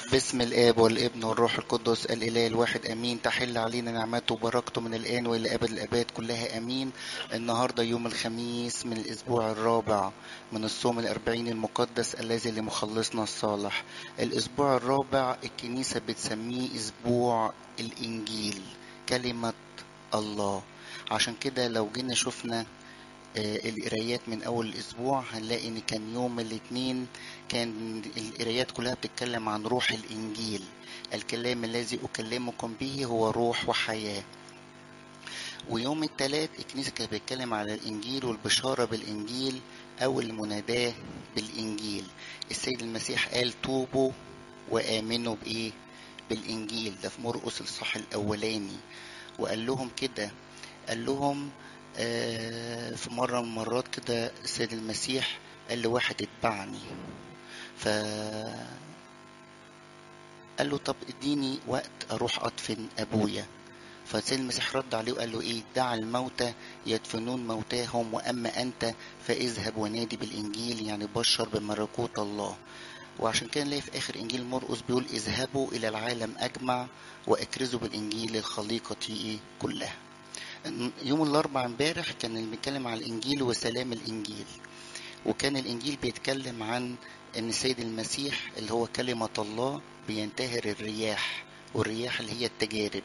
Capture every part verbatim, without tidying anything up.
باسم الآب والابن والروح القدس الإله الواحد أمين. تحل علينا نعمته وبركته من الآن وإلى أبد الآباد كلها أمين. النهاردة يوم الخميس من الأسبوع الرابع من الصوم الأربعين المقدس الذي لمخلصنا الصالح. الأسبوع الرابع الكنيسة بتسميه أسبوع الإنجيل، كلمة الله. عشان كده لو جينا شفنا آه، القرايات من أول الأسبوع هنلاقي إن كان يوم الاثنين كان القرايات كلها بتتكلم عن روح الإنجيل. الكلام الذي أكلمكم به هو روح وحياة. ويوم الثلاث الكنيسة كانت بتتكلم على الإنجيل والبشارة بالإنجيل أو المناداة بالإنجيل. السيد المسيح قال توبوا وآمنوا بإيه؟ بالإنجيل. ده في مرقس الصح الأولاني. وقال لهم كده، قال لهم آه، في مرة من المرات كده السيد المسيح قال لواحد اتبعني، فقال له طب اديني وقت اروح ادفن ابويا. فالسيد المسيح رد عليه وقال له ايه؟ دع الموتى يدفنون موتاهم واما انت فاذهب ونادي بالانجيل، يعني بشر بملكوت الله. وعشان كده نلاقي في اخر انجيل مرقس بيقول اذهبوا الى العالم اجمع واكرزوا بالانجيل للخليقة إيه؟ كلها. يوم الاربع امبارح كان اللي بيتكلم عن الانجيل وسلام الانجيل، وكان الانجيل بيتكلم عن ان السيد المسيح اللي هو كلمة الله بينتهر الرياح، والرياح اللي هي التجارب.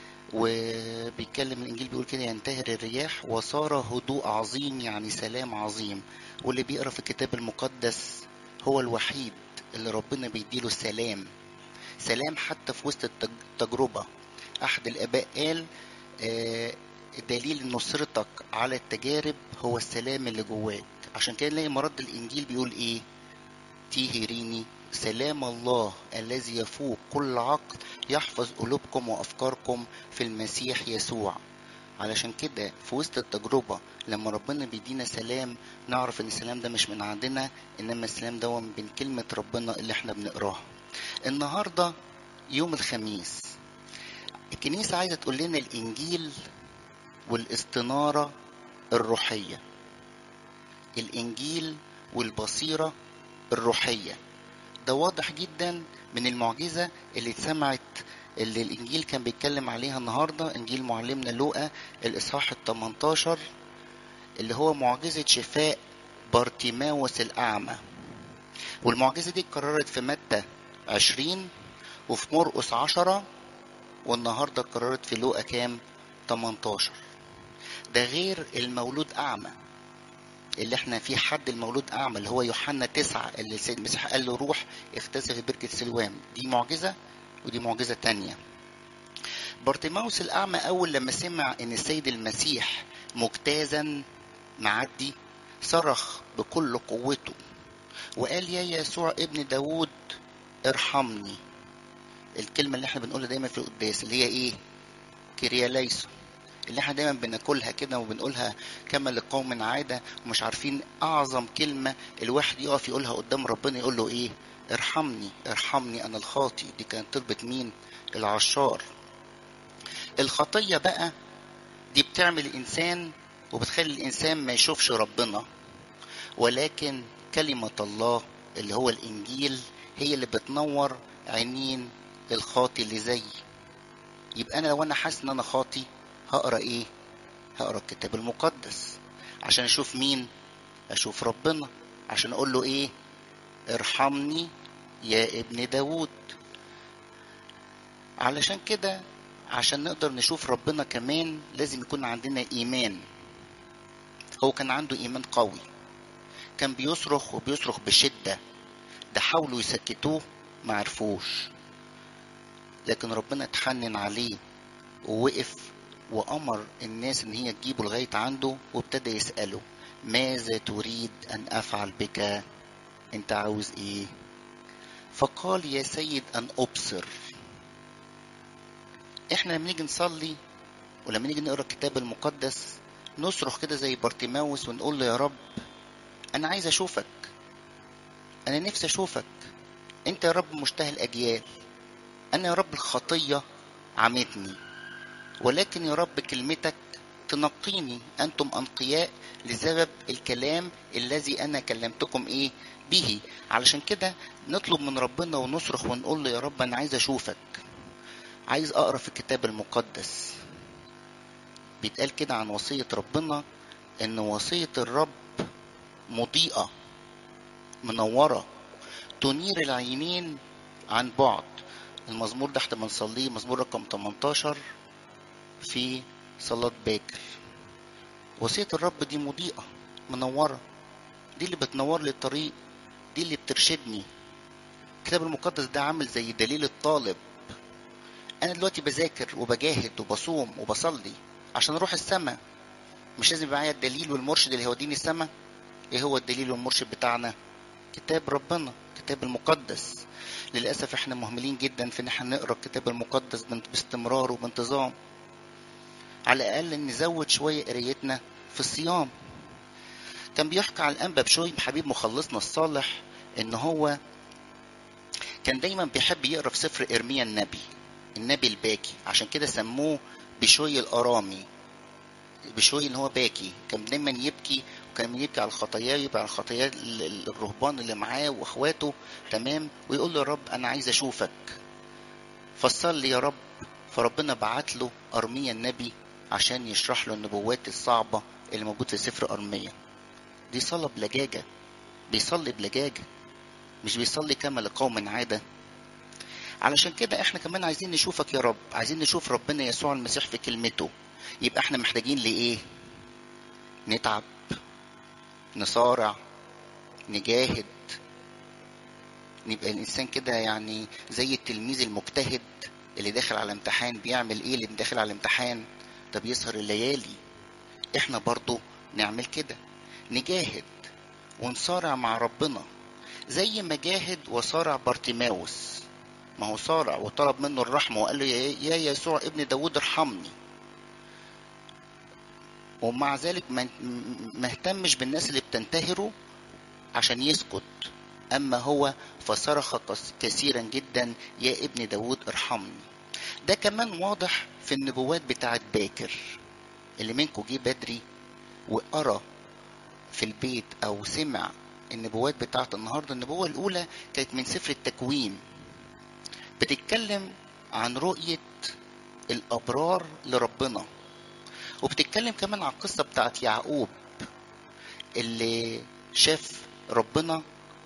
وبيتكلم الانجيل بيقول كده ينتهر الرياح وصار هدوء عظيم، يعني سلام عظيم. واللي بيقرا في الكتاب المقدس هو الوحيد اللي ربنا بيديله سلام، سلام حتى في وسط التجربة. احد الاباء قال آه، دليل نصرتك على التجارب هو السلام اللي جواك. عشان كده نلاقي مرد الانجيل بيقول ايه؟ تيهريني سلام الله الذي يفوق كل عقل يحفظ قلوبكم وافكاركم في المسيح يسوع. علشان كده في وسط التجربة لما ربنا بيدينا سلام نعرف ان السلام ده مش من عندنا، انما السلام ده من كلمة ربنا اللي احنا بنقراها. النهاردة يوم الخميس الكنيسة عايزة تقول لنا الانجيل والاستنارة الروحية. الإنجيل والبصيرة الروحية، ده واضح جدا من المعجزة اللي اتسمعت اللي الإنجيل كان بيتكلم عليها النهاردة. إنجيل معلمنا لوقا الإصحاح التمنتاشر اللي هو معجزة شفاء بارتيماوس الأعمى. والمعجزة دي اتكررت في متى عشرين وفي مرقس عشرة، والنهاردة اتكررت في لوقا كام؟ تمنتاشر. ده غير المولود أعمى اللي احنا في حد المولود أعمى اللي هو يوحنا تسعة اللي السيد المسيح قال له روح اغتسل في بركة سلوام. دي معجزة ودي معجزة تانية. بارتيماوس الأعمى أول لما سمع إن السيد المسيح مجتازا معدي صرخ بكل قوته وقال يا يسوع ابن داود ارحمني. الكلمة اللي احنا بنقولها دايما في القداس اللي هي ايه؟ كرياليسو، اللي احنا دايما بناكلها كده وبنقولها كما لقوم عادة ومش عارفين اعظم كلمة الواحد يقف يقولها قدام ربنا يقول له ايه؟ ارحمني ارحمني انا الخاطي. دي كانت طلبة مين؟ العشار. الخطية بقى دي بتعمل الانسان وبتخلي الانسان ما يشوفش ربنا، ولكن كلمة الله اللي هو الانجيل هي اللي بتنور عينين الخاطي اللي زي. يبقى انا لو انا حاسس ان انا خاطي هقرا ايه؟ هقرا الكتاب المقدس عشان اشوف مين؟ اشوف ربنا، عشان اقول له ايه؟ ارحمني يا ابن داود. علشان كده عشان نقدر نشوف ربنا كمان لازم يكون عندنا ايمان. هو كان عنده ايمان قوي، كان بيصرخ وبيصرخ بشدة. ده حاولوا يسكتوه ما عرفوش، لكن ربنا اتحنن عليه ووقف وأمر الناس إن هي تجيبه لغاية عنده وابتدى يسأله ماذا تريد أن أفعل بك؟ أنت عاوز إيه؟ فقال يا سيد أن أبصر. إحنا لما نيجي نصلي ولما نيجي نقرأ الكتاب المقدس نصرخ كده زي بارتيماوس ونقول له يا رب أنا عايز أشوفك، أنا نفسي أشوفك. أنت يا رب مشتهي الأجيال، أنا يا رب الخطية عمتني، ولكن يا رب كلمتك تنقيني. أنتم أنقياء لسبب الكلام الذي أنا كلمتكم إيه به. علشان كده نطلب من ربنا ونصرخ ونقول له يا رب انا عايز اشوفك، عايز اقرا في الكتاب المقدس. بيتقال كده عن وصية ربنا ان وصية الرب مضيئة منورة تنير العينين عن بعد. المزمور ده احنا بنصليه مزمور رقم تمنتاشر في صلاة باكر. وصية الرب دي مضيئة منورة، دي اللي بتنور لي الطريق، دي اللي بترشدني. الكتاب المقدس ده عامل زي دليل الطالب. انا دلوقتي بذاكر وبجاهد وبصوم وبصلي عشان اروح السماء، مش لازم يبقى معايا الدليل والمرشد اللي هيوديني السماء؟ ايه هو الدليل والمرشد بتاعنا؟ كتاب ربنا، كتاب المقدس. للاسف احنا مهملين جدا في ان احنا نقرا الكتاب المقدس باستمرار وبانتظام. على الاقل نزود شويه قرايتنا في الصيام. كان بيحكى عن الانبا بشوي حبيب مخلصنا الصالح ان هو كان دايما بيحب يقرا في سفر ارميا النبي، النبي الباكي، عشان كده سموه بشوي الارامي. بشوي ان هو باكي، كان دايما يبكي، وكان يبكي على الخطايا، يبكي على خطايا الرهبان اللي معاه واخواته، تمام، ويقول له يا رب انا عايز اشوفك، فصل لي يا رب. فربنا بعت له ارميا النبي عشان يشرح له النبوات الصعبه اللي موجود في سفر ارميا. دي صلاه بلجاجه، بيصلي بلجاجه، مش بيصلي كما لقوم عاده. علشان كده احنا كمان عايزين نشوفك يا رب، عايزين نشوف ربنا يسوع المسيح في كلمته. يبقى احنا محتاجين لايه؟ نتعب، نصارع، نجاهد، نبقى الانسان كده يعني زي التلميذ المجتهد اللي داخل على امتحان. بيعمل ايه اللي داخل على امتحان؟ طب يسهر الليالي. احنا برضو نعمل كده، نجاهد ونصارع مع ربنا زي ما جاهد وصارع بارتيماوس. ما هو صارع وطلب منه الرحمة وقال له يا يسوع ابن داود ارحمني، ومع ذلك ما اهتمش بالناس اللي بتنتهره عشان يسكت. أما هو فصرخ كثيرا جدا يا ابن داود ارحمني. ده كمان واضح في النبوات بتاعت باكر. اللي منكم جه بدري وقرأ في البيت أو سمع النبوات بتاعت النهاردة، النبوة الأولى كانت من سفر التكوين، بتتكلم عن رؤية الأبرار لربنا، وبتتكلم كمان عن القصة بتاعت يعقوب اللي شاف ربنا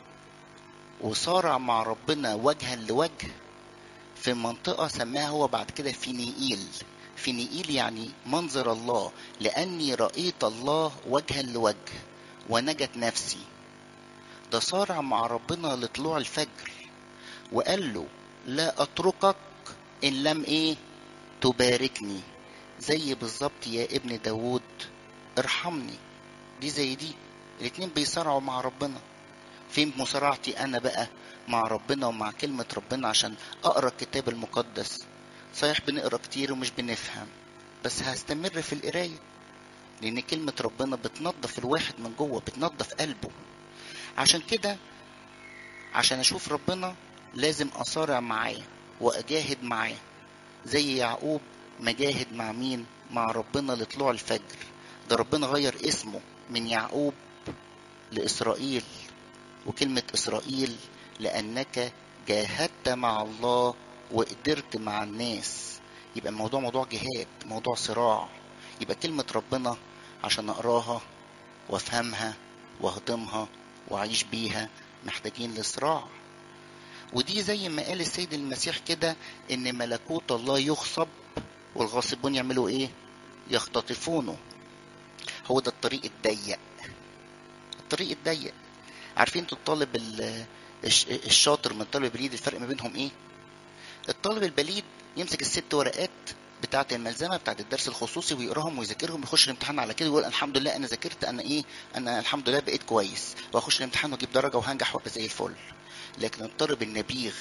وصارع مع ربنا وجها لوجه في منطقة سماها هو بعد كده فينيئيل. فينيئيل يعني منظر الله، لأني رأيت الله وجها لوجه ونجت نفسي. ده صارع مع ربنا لطلوع الفجر، وقال له لا أتركك إن لم إيه تباركني. زي بالظبط يا ابن داود ارحمني. دي زي دي، الاتنين بيصارعوا مع ربنا. فين مصارعتي انا بقى مع ربنا ومع كلمة ربنا عشان اقرا الكتاب المقدس؟ صحيح بنقرا كتير ومش بنفهم، بس هستمر في القراية، لان كلمة ربنا بتنظف الواحد من جوه، بتنظف قلبه. عشان كده عشان اشوف ربنا لازم اصارع معاه واجاهد معاه زي يعقوب مجاهد مع مين؟ مع ربنا لطلوع الفجر. ده ربنا غير اسمه من يعقوب لإسرائيل، وكلمة إسرائيل لأنك جاهدت مع الله وقدرت مع الناس. يبقى الموضوع موضوع جهاد، موضوع صراع. يبقى كلمة ربنا عشان أقراها وأفهمها وأهضمها وأعيش بيها محتاجين لصراع. ودي زي ما قال السيد المسيح كده إن ملكوت الله يغصب والغاصبون يعملوا إيه؟ يختطفونه. هو ده الطريق الضيق، الطريق الضيق. عارفين انتوا الطالب الشاطر من الطالب البليد الفرق ما بينهم ايه؟ الطالب البليد يمسك الست ورقات بتاعه الملزمه بتاعه الدرس الخصوصي ويقراهم ويذاكرهم ويخش الامتحان على كده ويقول الحمد لله انا ذاكرت، انا ايه، انا الحمد لله بقيت كويس واخش الامتحان واجيب درجه وهنجح وابقى زي الفل. لكن الطالب النبيغ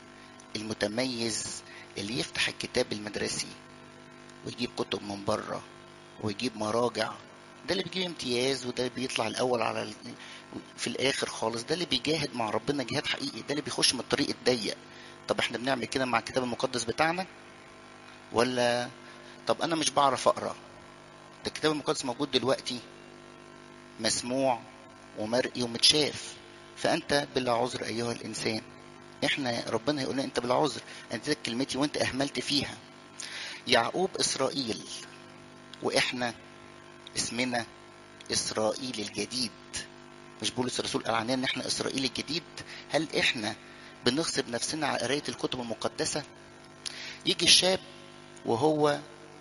المتميز اللي يفتح الكتاب المدرسي ويجيب كتب من بره ويجيب مراجع، ده اللي بيجيب امتياز، وده اللي بيطلع الاول على ال... في الاخر خالص. ده اللي بيجاهد مع ربنا جهاد حقيقي، ده اللي بيخش من الطريق الضيق. طب احنا بنعمل كده مع الكتاب المقدس بتاعنا ولا؟ طب انا مش بعرف اقرا، ده الكتاب المقدس موجود دلوقتي مسموع ومرئي ومتشاف، فانت بلا عذر ايها الانسان. احنا ربنا يقول لنا انت بلا عذر، اديتك كلمتي وانت اهملت فيها. يعقوب اسرائيل، واحنا اسمنا اسرائيل الجديد. مش بولس الرسول قال عننا ان احنا اسرائيل الجديد؟ هل احنا بنغصب نفسنا على قرايه الكتب المقدسه؟ يجي الشاب وهو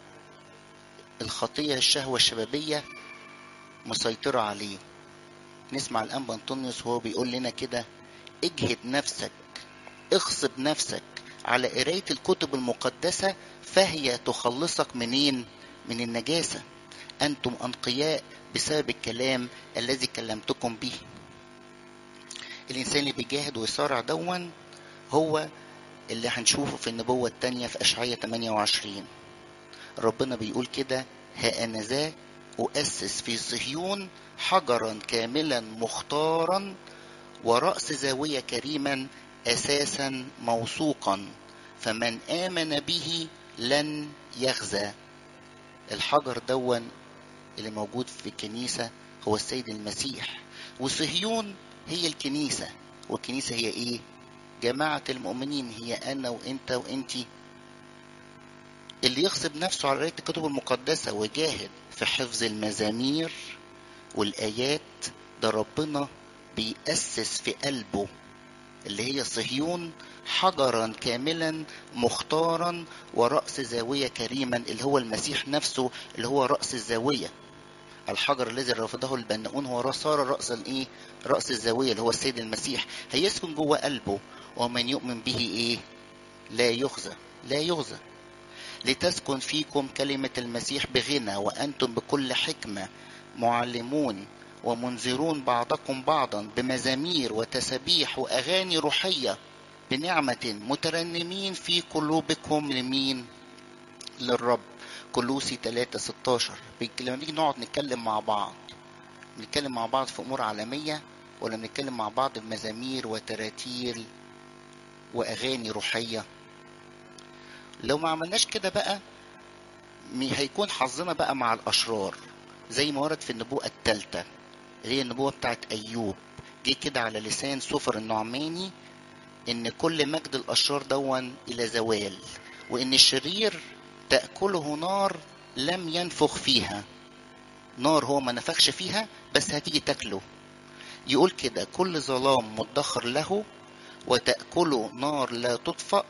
الخطيه الشهوه الشبابيه مسيطره عليه، نسمع الانبا انطونيوس وهو بيقول لنا كده: اجهد نفسك، اغصب نفسك على قرايه الكتب المقدسه، فهي تخلصك منين؟ من النجاسه. انتم انقياء بسبب الكلام الذي كلمتكم به. الانسان اللي بيجاهد ويصارع دون هو اللي هنشوفه في النبوة التانية في أشعية ثمانية وعشرين. ربنا بيقول كده: ها أنا ذا أؤسس في صهيون حجرا كاملا مختارا، ورأس زاوية كريما، أساسا موثوقا، فمن آمن به لن يخزى. الحجر دون اللي موجود في الكنيسة هو السيد المسيح، وصهيون هي الكنيسة. والكنيسة هي ايه؟ جماعة المؤمنين، هي انا وانت وانتي. اللي يغصب نفسه على قراية الكتب المقدسة ويجاهد في حفظ المزامير والآيات، ده ربنا بيأسس في قلبه اللي هي صهيون حجرا كاملا مختارا، ورأس زاوية كريما، اللي هو المسيح نفسه، اللي هو رأس الزاوية. الحجر الذي رفضه البناؤون هو صار رأس الايه؟ رأس الزاوية، اللي هو السيد المسيح. هيسكن جوه قلبه، ومن يؤمن به ايه؟ لا يخزى. لا يخزى. لتسكن فيكم كلمة المسيح بغنى، وأنتم بكل حكمة معلمون ومنذرون بعضكم بعضا بمزامير وتسبيح وأغاني روحية بنعمة، مترنمين في قلوبكم لمين؟ للرب. كلوسي ثلاثة ستاشر. لما نيجي نقعد نتكلم مع بعض، نتكلم مع بعض في أمور عالمية، ولا نتكلم مع بعض بمزامير وتراتيل وأغاني روحية؟ لو ما عملناش كده بقى هيكون حظنا بقى مع الأشرار، زي ما ورد في النبوءة الثالثة اللي هي النبوة بتاعت أيوب. جه كده على لسان سفر النعماني إن كل مجد الأشرار دون إلى زوال، وإن الشرير تأكله نار لم ينفخ فيها. نار هو ما نفخش فيها بس هتيجي تاكله. يقول كده: كل ظلام مدخر له، وتأكله نار لا تطفأ،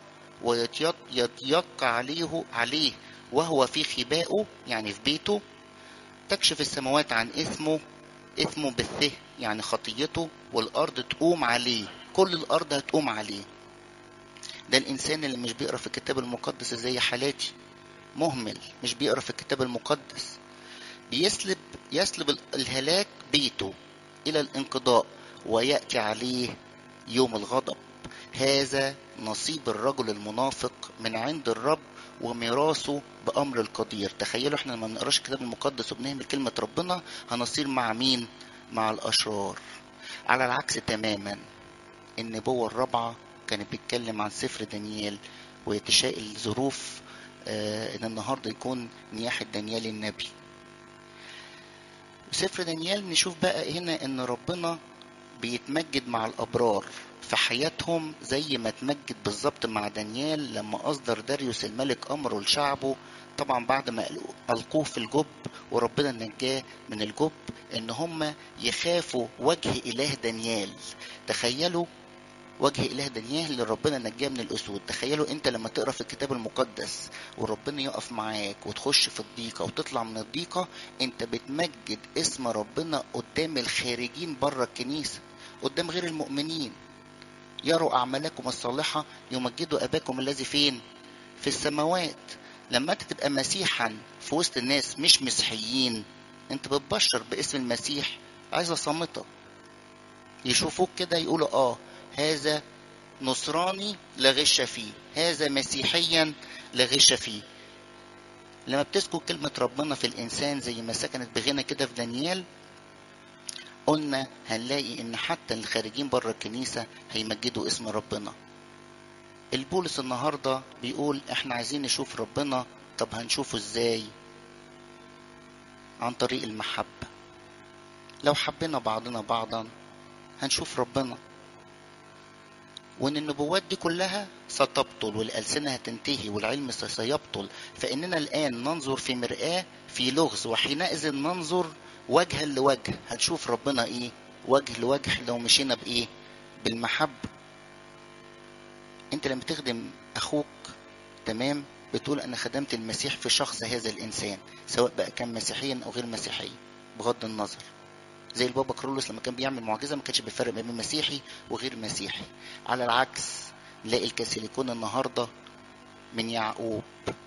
ويتيق عليه عليه وهو في خبائه، يعني في بيته. تكشف السماوات عن اسمه، اسمه بالثه يعني خطيته، والأرض تقوم عليه، كل الأرض هتقوم عليه. ده الإنسان اللي مش بيقرأ في الكتاب المقدس زي حالاتي، مهمل مش بيقرأ في الكتاب المقدس، بيسلب يسلب الهلاك بيته إلى الانقضاء، ويأتي عليه يوم الغضب. هذا نصيب الرجل المنافق من عند الرب، وميراثه بأمر القدير. تخيلوا احنا لما بنقراش الكتاب المقدس وبنهمل كلمة ربنا هنصير مع مين؟ مع الأشرار. على العكس تماما، النبوة الرابعة كانت بتتكلم عن سفر دانيال، ويتشاء الظروف آه ان النهاردة يكون نياحة دانيال النبي. سفر دانيال نشوف بقى هنا ان ربنا بيتمجد مع الأبرار في حياتهم زي ما اتمجد بالظبط مع دانيال لما أصدر داريوس الملك أمره لشعبه، طبعا بعد ما ألقوه في الجب وربنا نجاه من الجب، إن هم يخافوا وجه إله دانيال. تخيلوا وجه إله دانيال اللي ربنا نجاه من الأسود. تخيلوا أنت لما تقرأ في الكتاب المقدس وربنا يقف معاك وتخش في الضيقة وتطلع من الضيقة، أنت بتمجد اسم ربنا قدام الخارجين بره الكنيسة، قدام غير المؤمنين. يروا أعمالكم الصالحة يمجدوا أباكم الذي فين؟ في السماوات. لما أنت تبقى مسيحا في وسط الناس مش مسيحيين، أنت بتبشر باسم المسيح، عايزة صامتة يشوفوك كده يقولوا آه هذا نصراني لا غش فيه، هذا مسيحيا لا غش فيه. لما بتسكن كلمة ربنا في الإنسان زي ما سكنت بغنى كده في دانيال، قلنا هنلاقي ان حتى الخارجين بره الكنيسة هيمجدوا اسم ربنا. البولس النهاردة بيقول احنا عايزين نشوف ربنا. طب هنشوفه ازاي؟ عن طريق المحبة. لو حبينا بعضنا بعضا هنشوف ربنا، وان النبوات دي كلها ستبطل والألسنة هتنتهي والعلم سيبطل، فإننا الآن ننظر في مرآة في لغز، وحينئذ ننظر وجها لوجه. هنشوف ربنا ايه وجه لوجه لو مشينا بايه؟ بالمحبة. انت لما تخدم اخوك تمام بتقول انا خدمت المسيح في شخص هذا الانسان، سواء بقى كان مسيحيا او غير مسيحي بغض النظر. زي البابا كرولوس لما كان بيعمل معجزه ما كانش بيفرق بين مسيحي وغير مسيحي. على العكس نلاقي الكاثوليكون النهارده من يعقوب.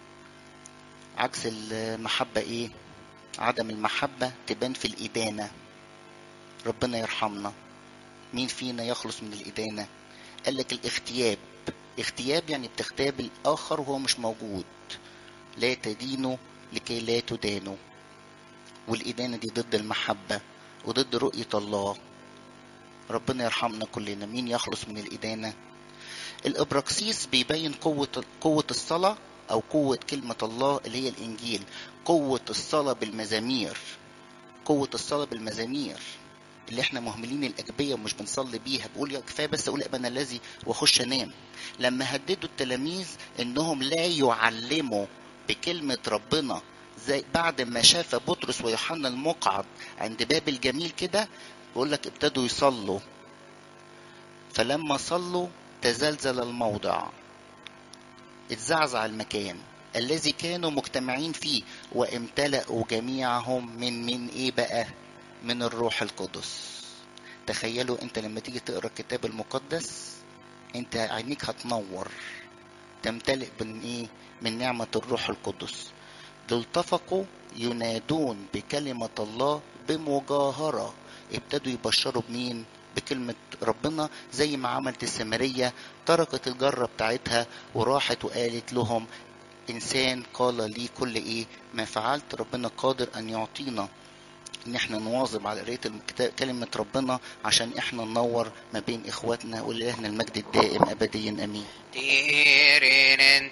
عكس المحبه ايه؟ عدم المحبه تبان في الادانه. ربنا يرحمنا، مين فينا يخلص من الادانه؟ قال لك الاغتياب. اغتياب يعني بتغتاب الاخر وهو مش موجود. لا تدينوا لكي لا تدانوا. والإدانة دي ضد المحبة وضد رؤية الله. ربنا يرحمنا كلنا، مين يخلص من الإدانة؟ الإبراكسيس بيبين قوة قوة الصلاة أو قوة كلمة الله اللي هي الإنجيل. قوة الصلاة بالمزامير، قوة الصلاة بالمزامير اللي احنا مهملين الأجبية ومش بنصلي بيها. بقول يا كفاية بس أقول أبانا الذي وأخش أنام. لما هددوا التلاميذ إنهم لا يعلموا بكلمة ربنا، زي بعد ما شاف بطرس ويوحنا المقعد عند باب الجميل كده، بقول لك ابتدوا يصلوا. فلما صلوا تزلزل الموضع، اتزعزع المكان الذي كانوا مجتمعين فيه، وامتلأوا جميعهم من من ايه بقى؟ من الروح القدس. تخيلوا انت لما تيجي تقرأ الكتاب المقدس انت عينيك هتنور، تمتلئ من ايه؟ من نعمة الروح القدس. دول اتفقوا ينادون بكلمة الله بمجاهرة، ابتدوا يبشروا بمين؟ بكلمة ربنا. زي ما عملت السامرية، تركت الجرة بتاعتها وراحت وقالت لهم إنسان قال لي كل إيه ما فعلت. ربنا قادر أن يعطينا إن إحنا نواظب على قراية كلمة ربنا عشان إحنا ننور ما بين إخواتنا. ولإلهنا المجد الدائم أبديا آمين.